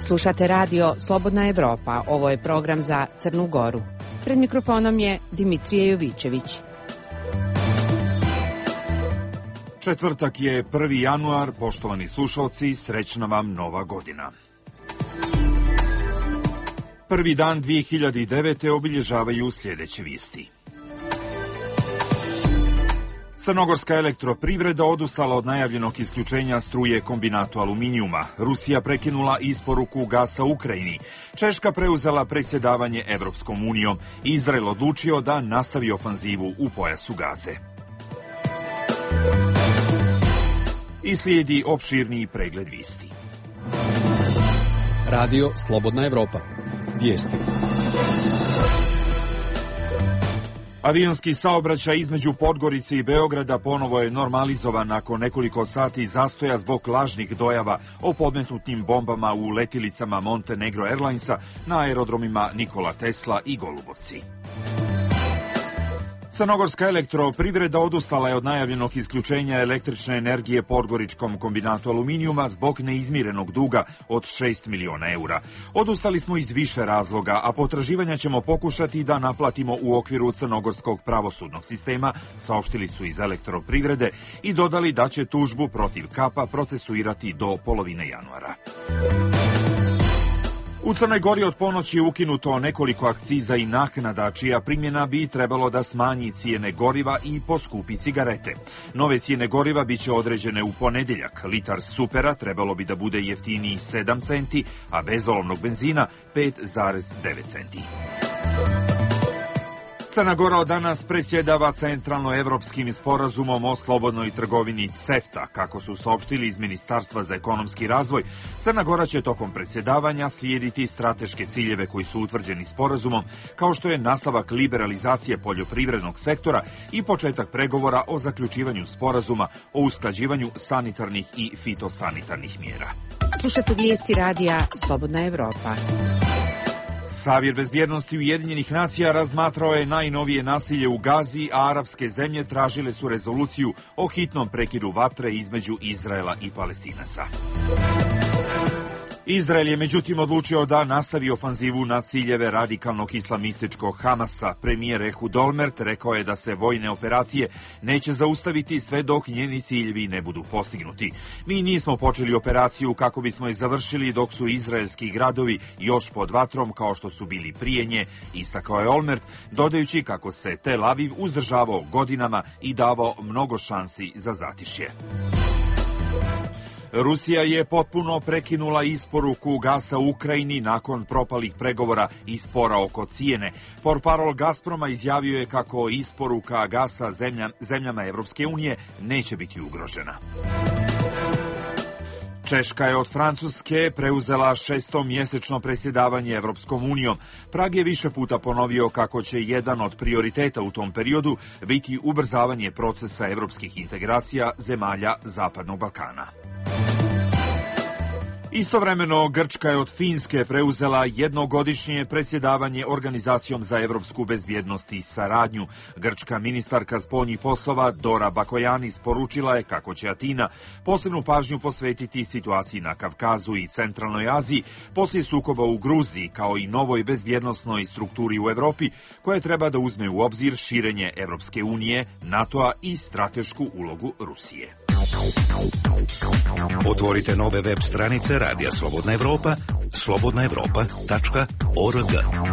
Slušate radio Slobodna Evropa. Ovo je program za Crnu Goru. Pred mikrofonom je Dimitrije Jovićević. Četvrtak je 1. januar, poštovani slušalci, srećna vam nova godina. Prvi dan 2009. obilježavaju sljedeće vijesti. Crnogorska elektroprivreda odustala od najavljenog isključenja struje kombinatu aluminijuma. Rusija prekinula isporuku gasa Ukrajini. Češka preuzela predsjedavanje Evropskom unijom. Izrael odlučio da nastavi ofanzivu u pojasu Gaze. I slijedi opširniji pregled vijesti. Radio Slobodna Evropa. Vijesti. Avionski saobraćaj između Podgorice i Beograda ponovo je normalizovan nakon nekoliko sati zastoja zbog lažnih dojava o podmetnutim bombama u letilicama Montenegro Airlinesa na aerodromima Nikola Tesla i Golubovci. Crnogorska elektroprivreda odustala je od najavljenog isključenja električne energije Podgoričkom kombinatu aluminijuma zbog neizmirenog duga od 6 miliona eura. Odustali smo iz više razloga, a potraživanja ćemo pokušati da naplatimo u okviru crnogorskog pravosudnog sistema, saopštili su iz elektroprivrede i dodali da će tužbu protiv KAP-a procesuirati do polovine januara. U Crnoj Gori od ponoći je ukinuto nekoliko akciza i naknada, čija primjena bi trebalo da smanji cijene goriva i poskupi cigarete. Nove cijene goriva biće određene u ponedeljak. Litar supera trebalo bi da bude jeftiniji 7 centi, a bezolovnog benzina 5,9 centi. Crna Gora od danas predsjedava centralnoevropskim sporazumom o slobodnoj trgovini CEFTA. Kako su saopštili iz Ministarstva za ekonomski razvoj, Crna Gora će tokom predsjedavanja slijediti strateške ciljeve koji su utvrđeni sporazumom, kao što je nastavak liberalizacije poljoprivrednog sektora i početak pregovora o zaključivanju sporazuma o usklađivanju sanitarnih i fitosanitarnih mjera. Slušate vijesti radija Slobodna Evropa. Savjet bezbjednosti Ujedinjenih nacija razmatrao je najnovije nasilje u Gazi, a arapske zemlje tražile su rezoluciju o hitnom prekidu vatre između Izraela i Palestinaca. Izrael je međutim odlučio da nastavi ofanzivu na ciljeve radikalnog islamističkog Hamasa. Premijer Ehud Olmert rekao je da se vojne operacije neće zaustaviti sve dok njeni ciljevi ne budu postignuti. Mi nismo počeli operaciju kako bismo je završili dok su izraelski gradovi još pod vatrom kao što su bili prije nje, istakao je Olmert, dodajući kako se Tel Aviv uzdržavao godinama i davao mnogo šansi za zatišje. Rusija je potpuno prekinula isporuku gasa Ukrajini nakon propalih pregovora i spora oko cijene. Portparol Gazproma izjavio je kako isporuka gasa zemljama Evropske unije neće biti ugrožena. Češka je od Francuske preuzela 6-mjesečno predsjedavanje Evropskom unijom. Prag je više puta ponovio kako će jedan od prioriteta u tom periodu biti ubrzavanje procesa evropskih integracija zemalja Zapadnog Balkana. Istovremeno, Grčka je od Finske preuzela jednogodišnje predsjedavanje Organizacijom za evropsku bezbjednost i saradnju. Grčka ministarka spoljnih poslova Dora Bakojanis poručila je kako će Atina posebnu pažnju posvetiti situaciji na Kavkazu i Centralnoj Aziji poslije sukoba u Gruziji, kao i novoj bezbjednosnoj strukturi u Evropi, koja treba da uzme u obzir širenje Evropske unije, NATO-a i stratešku ulogu Rusije. Otvorite nove web stranice Radija Slobodna Evropa, slobodnaevropa.org.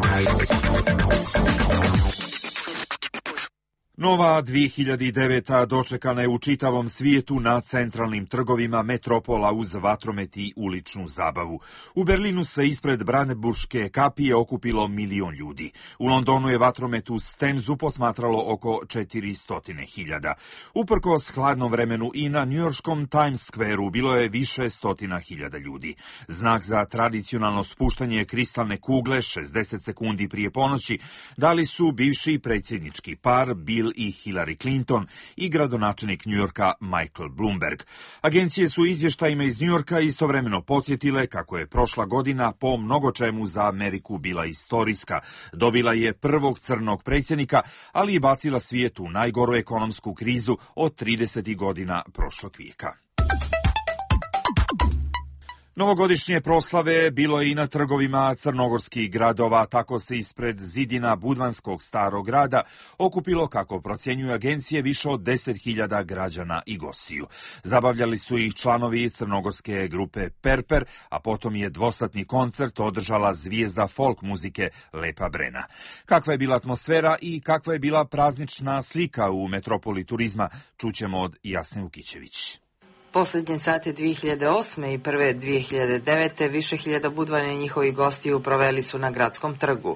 Nova 2009. dočekana je u čitavom svijetu na centralnim trgovima metropola uz vatromet i uličnu zabavu. U Berlinu se ispred Brandenburške kapije okupilo 1 milion ljudi. U Londonu je vatromet uz Temzu posmatralo oko 400.000. Uprkos hladnom vremenu i na njujorškom Times Square-u bilo je više stotina hiljada ljudi. Znak za tradicionalno spuštanje kristalne kugle 60 sekundi prije ponoći dali su bivši predsjednički par Bill i Hillary Clinton i gradonačelnik Njujorka Michael Bloomberg. Agencije su izvještajima iz Njujorka istovremeno podsjetile kako je prošla godina po mnogo čemu za Ameriku bila istorijska. Dobila je prvog crnog predsjednika, ali i bacila svijet u najgoru ekonomsku krizu od 30. godina prošlog vijeka. Novogodišnje proslave bilo je i na trgovima crnogorskih gradova, tako se ispred zidina Budvanskog starog grada okupilo, kako procjenjuju agencije, više od 10.000 građana i gostiju. Zabavljali su ih članovi crnogorske grupe Perper, a potom je dvosatni koncert održala zvijezda folk muzike Lepa Brena. Kakva je bila atmosfera i kakva je bila praznična slika u metropoli turizma, čućemo od Jasne Vukićević. Posljednje sate 2008. i prve 2009. više hiljada Budvana i njihovih gostiju proveli su na gradskom trgu.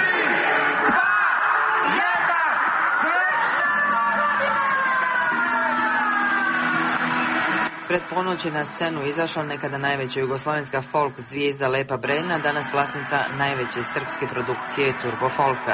Pred ponoć je na scenu izašla nekada najveća jugoslovenska folk zvijezda Lepa Brena, danas vlasnica najveće srpske produkcije Turbo Folka.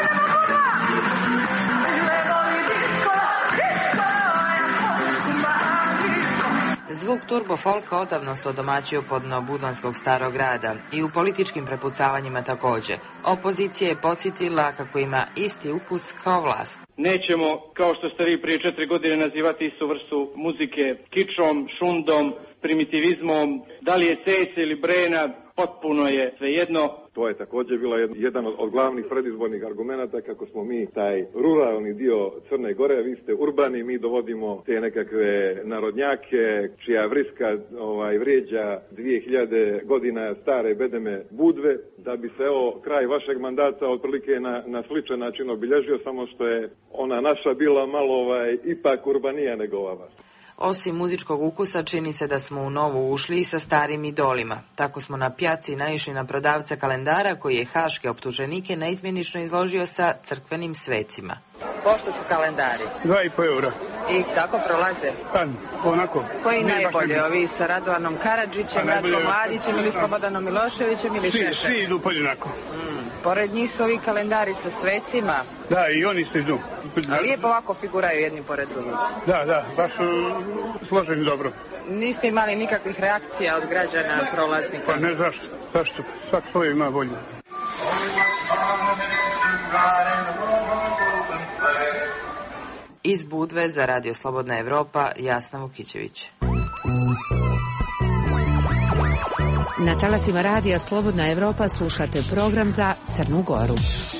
Zvuk Turbo Folka odavno se odomaćio pod dno Budvanskog starog grada i u političkim prepucavanjima također. Opozicija je podsjetila kako ima isti ukus kao vlast. Nećemo, kao što ste vi prije 4 godine nazivati istu vrstu muzike, kičom, šundom, primitivizmom, da li je Ceca ili Brena, potpuno je svejedno. To je također bila jedan od glavnih predizbornih argumenata kako smo mi taj ruralni dio Crne Gore, vi ste urbani, mi dovodimo te nekakve narodnjake čija vriska vrijeđa 2000 godina stare bedeme Budve, da bi se kraj vašeg mandata otprilike na sličan način obilježio, samo što je ona naša bila malo ipak urbanija nego ova vaša. Osim muzičkog ukusa, čini se da smo u novu ušli i sa starim idolima. Tako smo na pjaci naišli na prodavca kalendara koji je haške optuženike neizmjenično izložio sa crkvenim svecima. Pošto su kalendari? 2,5 eura. I kako prolaze? Pa, onako. Koji najbolje? Ovi sa Radovanom Karadžićem, Ratkom Mladićem ili Slobodanom Miloševićem ili Šešeljem? Svi idu podjednako. Pored njih su ovi kalendari sa svecima. Da, i oni se idu. A lijepo ovako figuraju jedni pored drugih. Da, baš složeni dobro. Niste imali nikakvih reakcija od građana prolaznika? Pa ne, zašto? Svak svoje ima volju. Iz Budve za Radio Slobodna Evropa, Jasna Vukićević. Na talasima Radija Slobodna Evropa slušate program za Crnu Goru.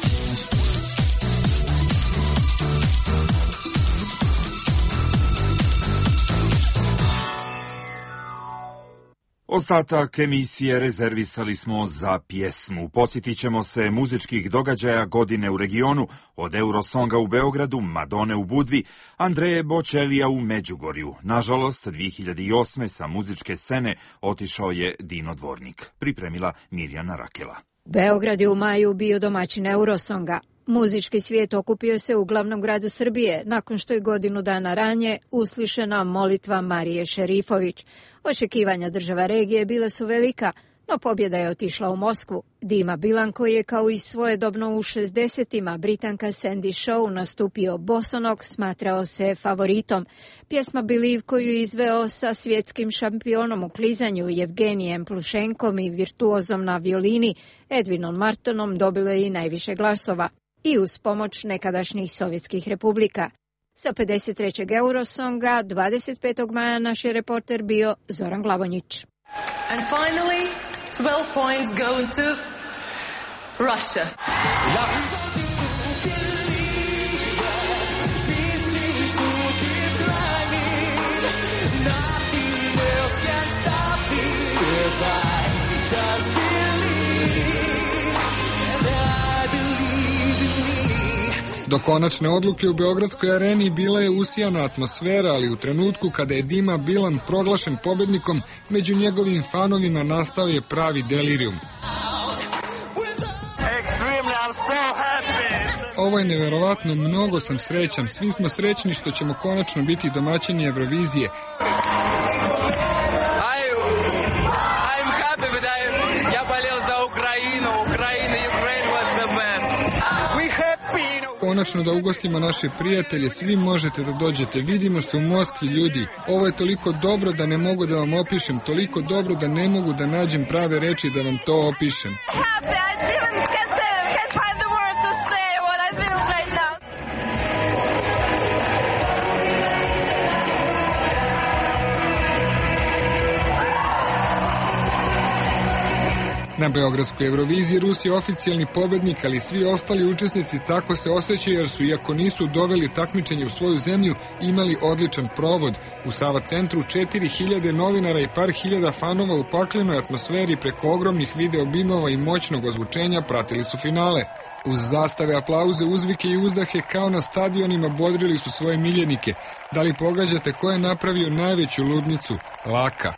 Ostatak emisije rezervisali smo za pjesmu. Podsjetit ćemo se muzičkih događaja godine u regionu, od Eurosonga u Beogradu, Madone u Budvi, Andreje Bočelija u Međugorju. Nažalost, 2008. sa muzičke scene otišao je Dino Dvornik. Pripremila Mirjana Rakela. Beograd je u maju bio domaćin Eurosonga. Muzički svijet okupio se u glavnom gradu Srbije, nakon što je godinu dana ranije uslišena molitva Marije Šerifović. Očekivanja država regije bila su velika, no pobjeda je otišla u Moskvu. Dima Bilan, koji je kao i svojedobno u 60-ima Britanka Sandy Shaw nastupio bosonog, smatrao se favoritom. Pjesma Believe, koju je izveo sa svjetskim šampionom u klizanju Jevgenijem Plušenkom i virtuozom na violini Edvinom Martonom, dobila je i najviše glasova. I uz pomoć nekadašnjih sovjetskih republika. Sa 53. Eurosonga 25. maja naš je reporter bio Zoran Glavonjić. And finally, 12 points go to Russia. Do konačne odluke u Beogradskoj areni bila je usijana atmosfera, ali u trenutku kada je Dima Bilan proglašen pobjednikom, među njegovim fanovima nastao je pravi delirijum. Ovo je neverovatno, mnogo sam srećan, svi smo srećni što ćemo konačno biti domaćini Eurovizije. Konačno da ugostimo naše prijatelje, svi možete da dođete, vidimo se u Moskvi ljudi. Ovo je toliko dobro da ne mogu da vam opišem, toliko dobro da ne mogu da nađem prave reči da vam to opišem. Na Beogradskoj Euroviziji Rus je oficijalni pobednik, ali svi ostali učesnici tako se osjećaju jer su, iako nisu doveli takmičenje u svoju zemlju, imali odličan provod. U Sava centru 4000 novinara i par hiljada fanova u paklenoj atmosferi preko ogromnih video bimova i moćnog ozvučenja pratili su finale. Uz zastave, aplauze, uzvike i uzdahe kao na stadionima bodrili su svoje miljenike. Da li pogađate ko je napravio najveću ludnicu? Laka.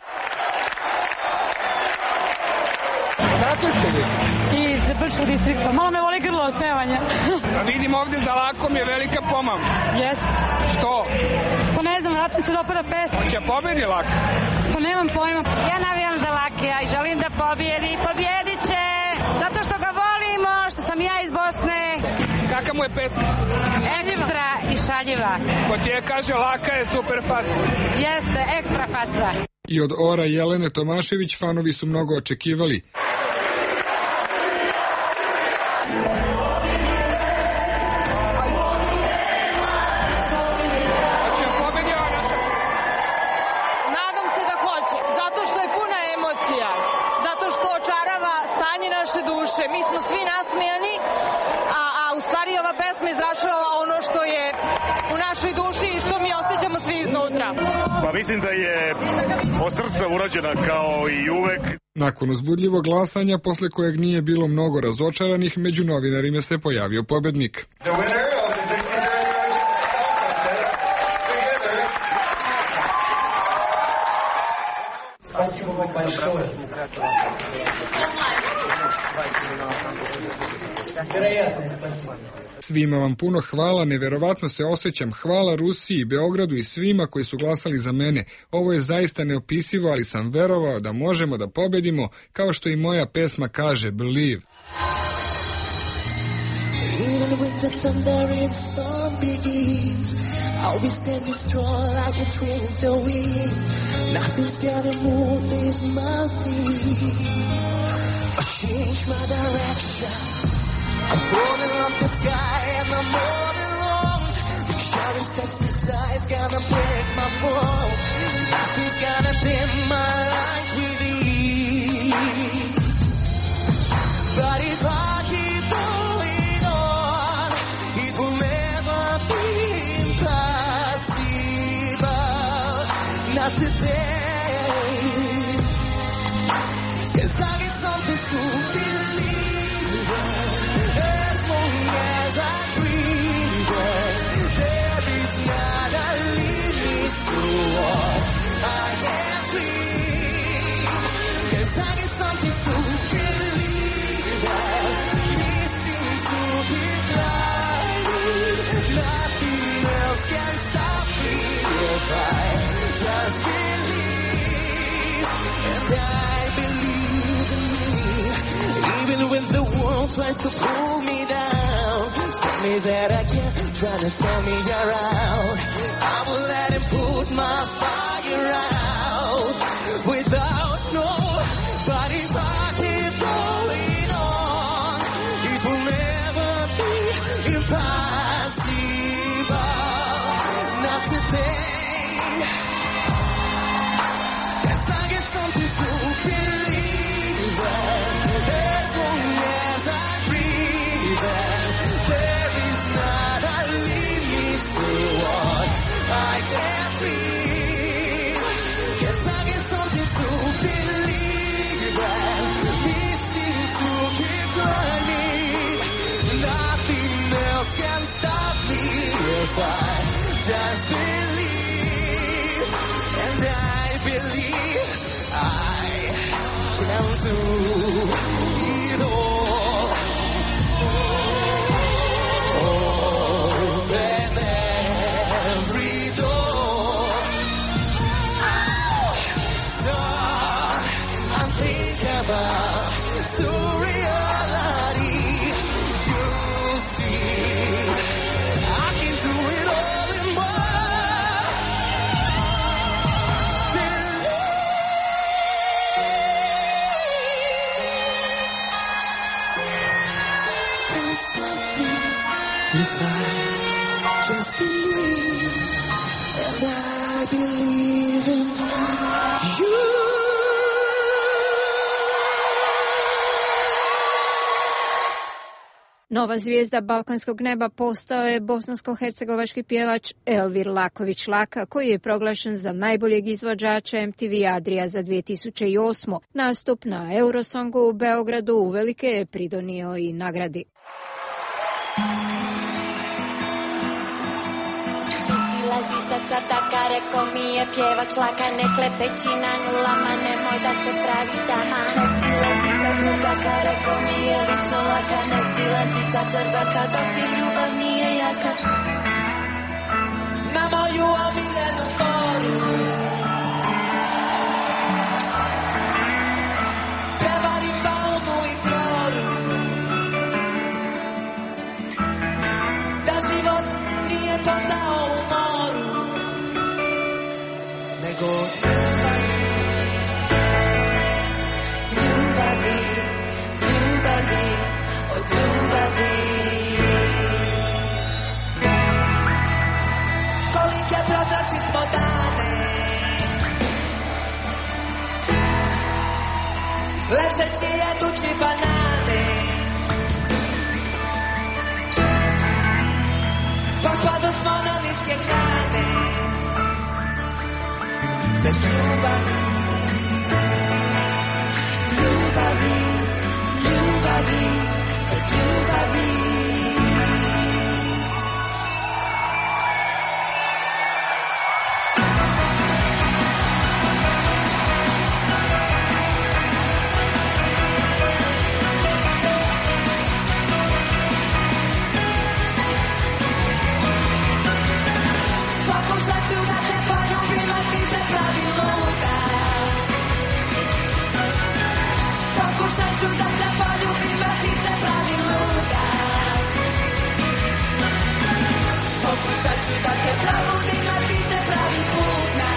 Dakle ste vi? Iz Brčkog distrikta. Malo me voli grlo od pevanja. A vidim ovde za Lakom je velika pomam. Jeste. Što? Pa ne znam, vratno će dopada pesma. Hoće pobedi Lak? Pa nemam pojma. Ja navijam za Lakija i želim da pobjedi. Pobjedit će! Zato što ga volimo, što sam ja iz Bosne. Kaka mu je pesma? Ekstra i šaljiva. Ko ti je kaže Laka je super faca. Jeste, ekstra faca. I od ora Jelene Tomašević fanovi su mnogo očekivali. Nadam se da hoće, zato što je puna emocija, zato što očarava stanje naše duše. Mi smo svi nasmijani, a u stvari ova pesma izražava ono što je u našoj duši i što mi osjećamo svi iznutra. Pa mislim da je od srca urađena kao i uvek. Nakon uzbudljivog glasanja, posle kojeg nije bilo mnogo razočaranih, među novinarima se pojavio pobednik. Спасибо вам большое. Вероятное спасибо. Svima vam puno hvala, neverovatno se osjećam. Hvala Rusiji, Beogradu i svima koji su glasali za mene. Ovo je zaista neopisivo, ali sam verovao da možemo da pobedimo, kao što i moja pesma kaže, Believe. Even when the thunder and storm begins, I'll be standing strong like a tree in the wind. Nothing's gonna move this mountain or change my direction. I'm falling off the sky and I'm all alone. The shadows that's inside is gonna break my fall. Nothing's gonna dim my light within. But if I keep going on, it will never be impossible. Not today. 'Cause I get something to believe in. As long as I breathe, there is not a limit to what I can dream. 'Cause I get something to believe in. Wishing to keep climbing. Nothing else can stop me if I just believe. And I believe in me. Even when the world tries to pull me down, tell me that I can't, trying to tell me you're out. I will let him put my fire out without no. But if I keep going on, it will never be impossible. Not today. 'Cause I get something to believe in. As long as I breathe in, there is not a limit to what I can dream. 'Cause I get something to believe in. Wishing to keep climbing. Nothing else can stop me if I just believe. And I believe I can do it all. Open every door. So I'm thinking about to reality. You see, I can do it all in one. Can't stop me if I just believe. And I believe in you. Nova zvijezda balkanskog neba postao je bosansko-hercegovački pjevač Elvir Laković Laka, koji je proglašen za najboljeg izvođača MTV Adria za 2008. Nastup na Eurosongu u Beogradu uvelike je pridonio i nagradi. Silazi sa čardaka, reko mi je pjevač Laka, ne klepeći na nulama, nemoj da se pravi dama. Ne silazi sa čardaka, reko mi je lično Laka, ne silazi sa čardaka, dok ti ljubav nije jaka. Na moju omiljenu koru prevari faunu i floru, da život nije postao u moru, nego ljubavi, ljubavi, od ljubavi. Kolike protrači smo dane, ležeći jedući banane, pospadu smo na niske grane, bez ljubavi, ljubavi, ljubavi, bez ljubavi. Pokušat ću da te poljubim, a ti se pravi luda. Pokušat ću da te poljubim, a ti se pravi luda. Pokušat ću da te probudim, a ti se pravi budna.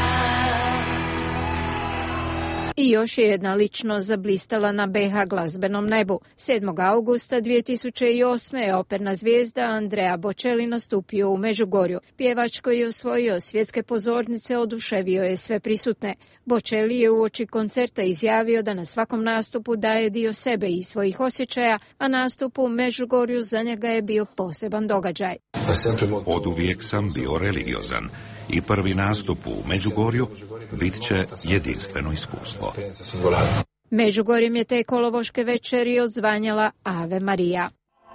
I još je jedna ličnost zablistala na BH glazbenom nebu. 7. augusta 2008. je operna zvijezda Andrea Bocelli nastupio u Međugorju. Pjevač koji je osvojio svjetske pozornice oduševio je sve prisutne. Bocelli je uoči koncerta izjavio da na svakom nastupu daje dio sebe i svojih osjećaja, a nastup u Međugorju za njega je bio poseban događaj. Oduvijek sam bio religiozan i prvi nastup u Međugorju bit će jedinstveno iskustvo. Međugorjem je te ekološke večeri odzvanjala Ave Marija.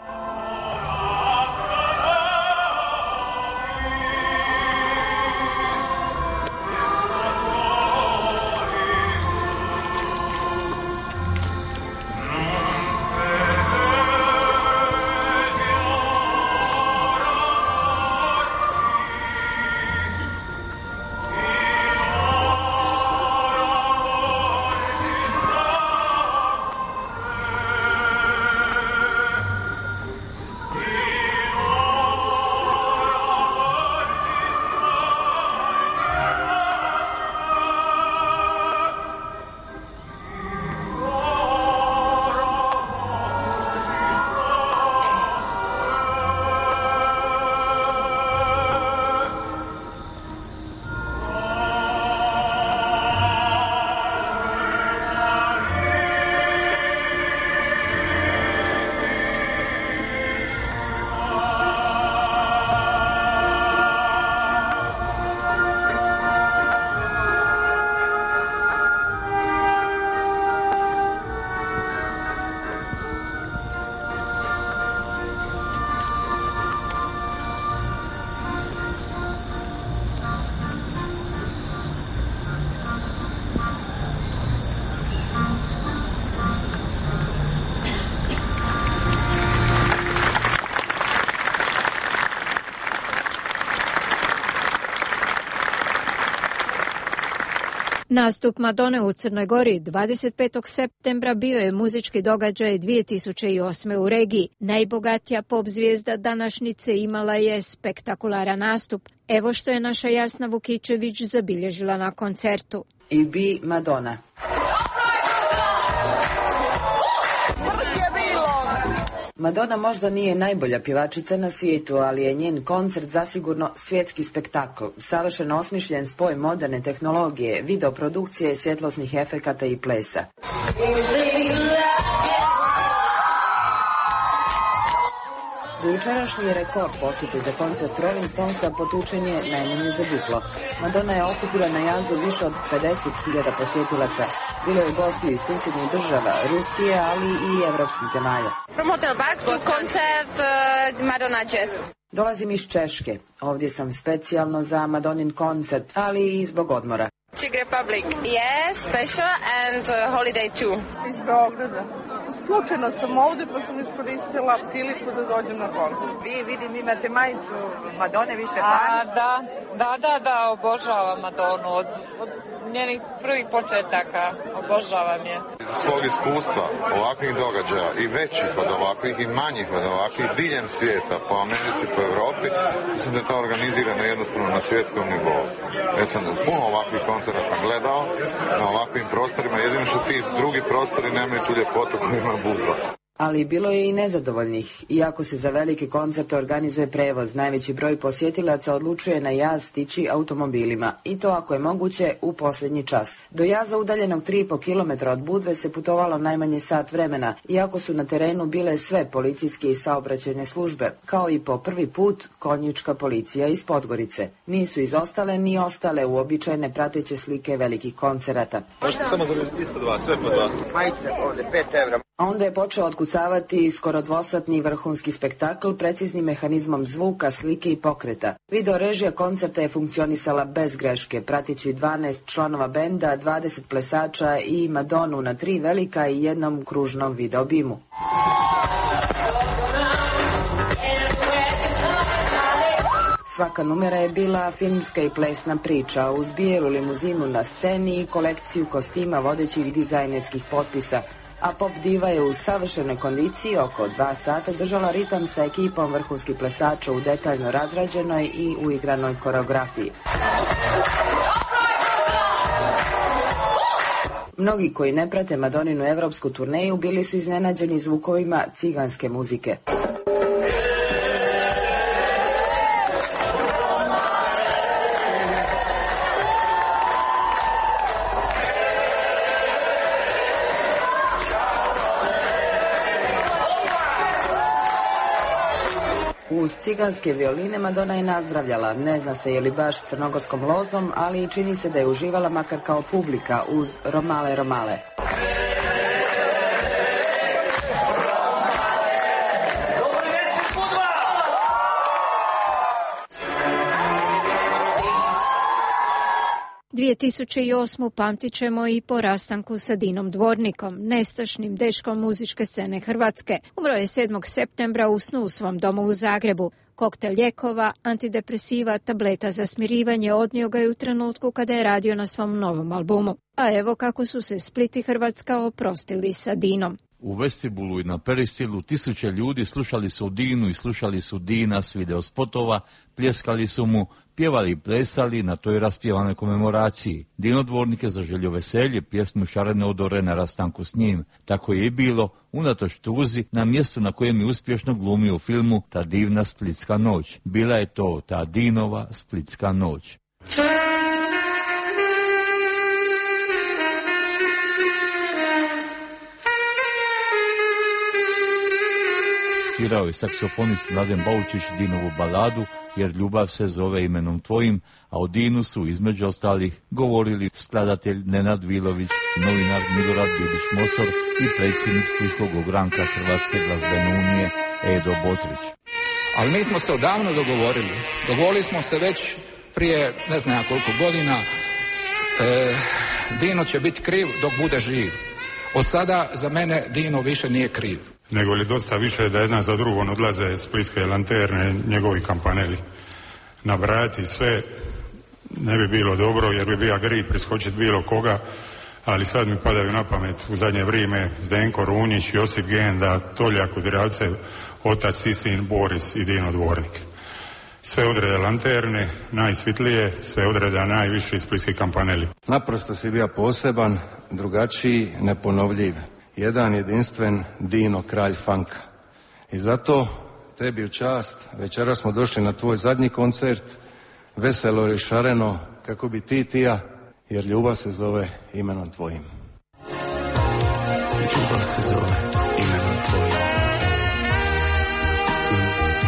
Nastup Madone u Crnoj Gori 25. septembra bio je muzički događaj 2008. u regiji. Najbogatija pop zvijezda današnjice imala je spektakularan nastup. Evo što je naša Jasna Vukičević zabilježila na koncertu. I bi Madonna. Madonna možda nije najbolja pjevačica na svijetu, ali je njen koncert zasigurno svjetski spektakl, savršeno osmišljen spoj moderne tehnologije, videoprodukcije, svjetlosnih efekata i plesa. Dojučerašnji rekord posjete za koncert Rolling Stonesa potučen je najmanje za duplo. Madonna je okupila na jazu više od 50.000 posjetilaca. Bilo je gostiju iz susjednih država, Rusije, ali i evropskih zemalja. Promoter back to koncert Madonna Jazz. Dolazim iz Češke. Ovdje sam specijalno za Madonnin koncert, ali i zbog odmora. Czech Republic, yes, special and holiday too. Iz Beograda. Slučajno sam ovdje pa sam iskoristila priliku da dođem na koncert. Vi vidim imate majicu Madone, vi ste fan? Da, obožavam Madonu od njenih prvih početaka, obožavam je. Svog iskustva ovakvih događaja i većih od ovakvih i manjih od ovakvih diljem svijeta, po Americi, po Evropi, mislim da je to organizirano jednostavno na svjetskom nivou. Već sam puno ovakvih koncerta gledao na ovakvim prostorima, jedino što ti drugi prostori nemaju tu ljepotu koju ima Budva. Ali bilo je i nezadovoljnih. Iako se za velike koncerte organizuje prevoz, najveći broj posjetilaca odlučuje na jaz stići automobilima. I to ako je moguće u posljednji čas. Do jaza udaljenog 3,5 km od Budve se putovalo najmanje sat vremena, iako su na terenu bile sve policijske i saobraćajne službe, kao i po prvi put konjička policija iz Podgorice. Nisu izostale ni ostale uobičajene prateće slike velikih koncerata. Možete samo za 202, sve po 2. Majice ovdje, 5 evra. A onda je počeo otkucavati skoro dvosatni vrhunski spektakl preciznim mehanizmom zvuka, slike i pokreta. Video režija koncerta je funkcionisala bez greške, pratići 12 članova benda, 20 plesača i Madonu na 3 velika i jednom kružnom videobimu. Svaka numera je bila filmska i plesna priča, uz bijelu limuzinu na sceni i kolekciju kostima vodećih dizajnerskih potpisa, a pop diva je u savršenoj kondiciji oko 2 sata držala ritam sa ekipom vrhunskih plesača u detaljno razrađenoj i uigranoj koreografiji. Mnogi koji ne prate Madoninu evropsku turneju bili su iznenađeni zvukovima ciganske muzike. Uz ciganske violine Madonna je nazdravljala, ne zna se je li baš crnogorskom lozom, ali čini se da je uživala makar kao publika uz Romale Romale. – 2008. pamtit ćemo i po rastanku sa Dinom Dvornikom, nestašnim dečkom muzičke scene Hrvatske. Umro je 7. septembra u snu u svom domu u Zagrebu. Koktel lijekova, antidepresiva, tableta za smirivanje odnio ga je u trenutku kada je radio na svom novom albumu. A evo kako su se Split i Hrvatska oprostili sa Dinom. U vestibulu i na peristilu 1000 ljudi slušali su Dinu i slušali su Dina s videospotova, pljeskali su mu, pjevali i plesali na toj raspjevanoj komemoraciji. Dino Dvornik je zaželio veselje, pjesmu Šarene odore na rastanku s njim. Tako je i bilo, unatoč tuzi, na mjestu na kojem je uspješno glumio u filmu Ta divna splitska noć. Bila je to ta Dinova splitska noć. Svirao je saksofonist Mladen Baučić Dinovu baladu Jer ljubav se zove imenom tvojim, a o Dinu su između ostalih govorili skladatelj Nenad Vilović, novinar Milorad Bibić-Mosor i predsjednik Splitskog ogranka Hrvatske glazbene unije Edo Botrić. Ali mi smo se odavno dogovorili. Dogovorili smo se već prije ne znam koliko godina. Dino će biti kriv dok bude živ. Od sada za mene Dino više nije kriv. Nego li dosta više da jedna za drugom odlaze Splitske lanterne, njegovi kampaneli. Nabrajati sve ne bi bilo dobro jer bi bio grih priskočiti bilo koga, ali sad mi padaju na pamet u zadnje vrijeme Zdenko Runjić, Josip Genda, Tolja Kudrijavcev, otac Sisin, Boris i Dino Dvornik. Sve odrede lanterne, najsvitlije, sve odreda najviši splitski kampaneli. Naprosto si bio poseban, drugačiji, neponovljiv. Jedan jedinstven Dino, kralj funka. I zato tebi u čast, večera smo došli na tvoj zadnji koncert, veselo i šareno, kako bi ti ja, jer ljubav se zove imenom tvojim. Ljubav se zove imenom tvojim.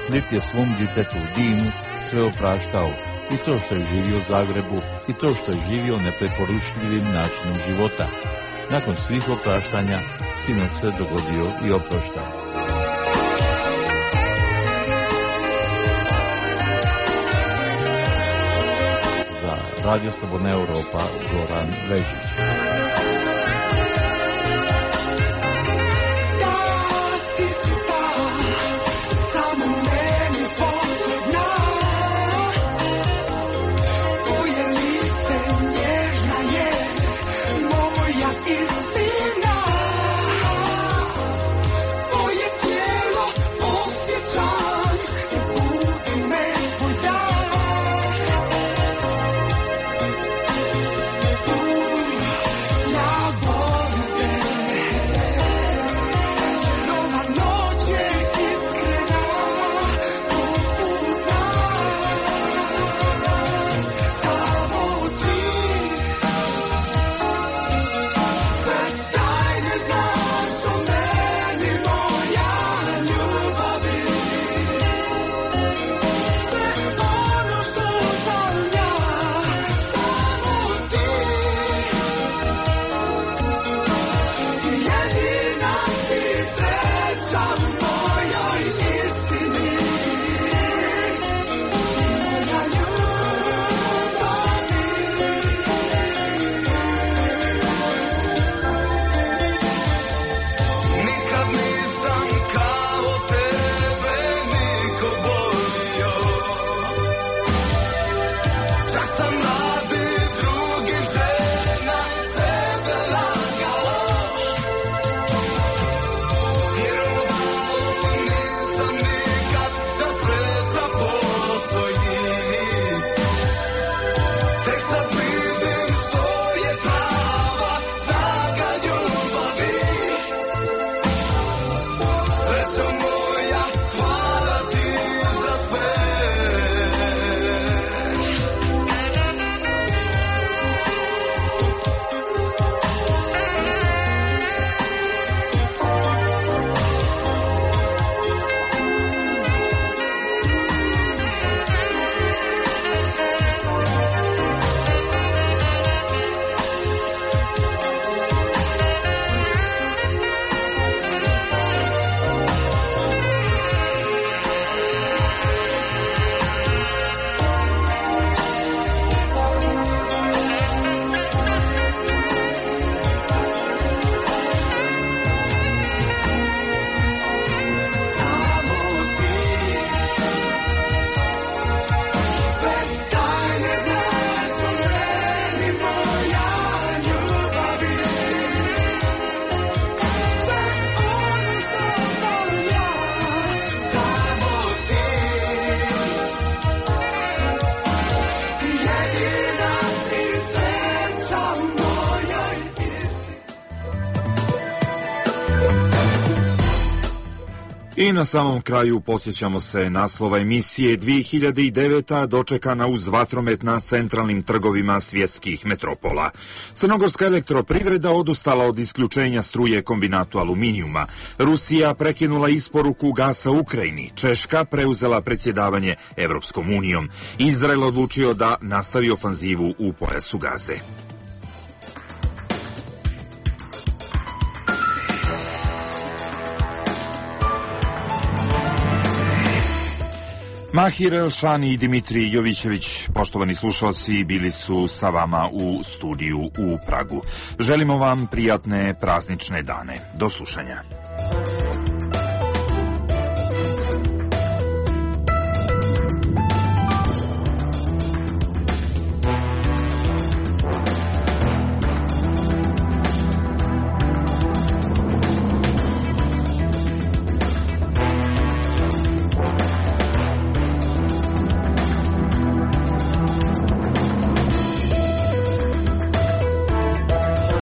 niti je svom djetetu u Dinu sve opraštao, i to što je živio u Zagrebu, i to što je živio nepreporučljivim načinom života. Nakon svih opraštanja, sinoć se dogodio i oproštaj. Za Radio Slobodna Europa, Goran Vežić. I na samom kraju podsjećamo se naslova emisije. 2009. dočekana uz vatromet na centralnim trgovima svjetskih metropola. Crnogorska elektroprivreda odustala od isključenja struje kombinatu aluminijuma. Rusija prekinula isporuku gasa Ukrajini. Češka preuzela predsjedavanje Evropskom unijom. Izrael odlučio da nastavi ofanzivu u pojasu Gaze. Mahir Elšani i Dimitrij Jovićević, poštovani slušalci, bili su sa vama u studiju u Pragu. Želimo vam prijatne praznične dane. Do slušanja.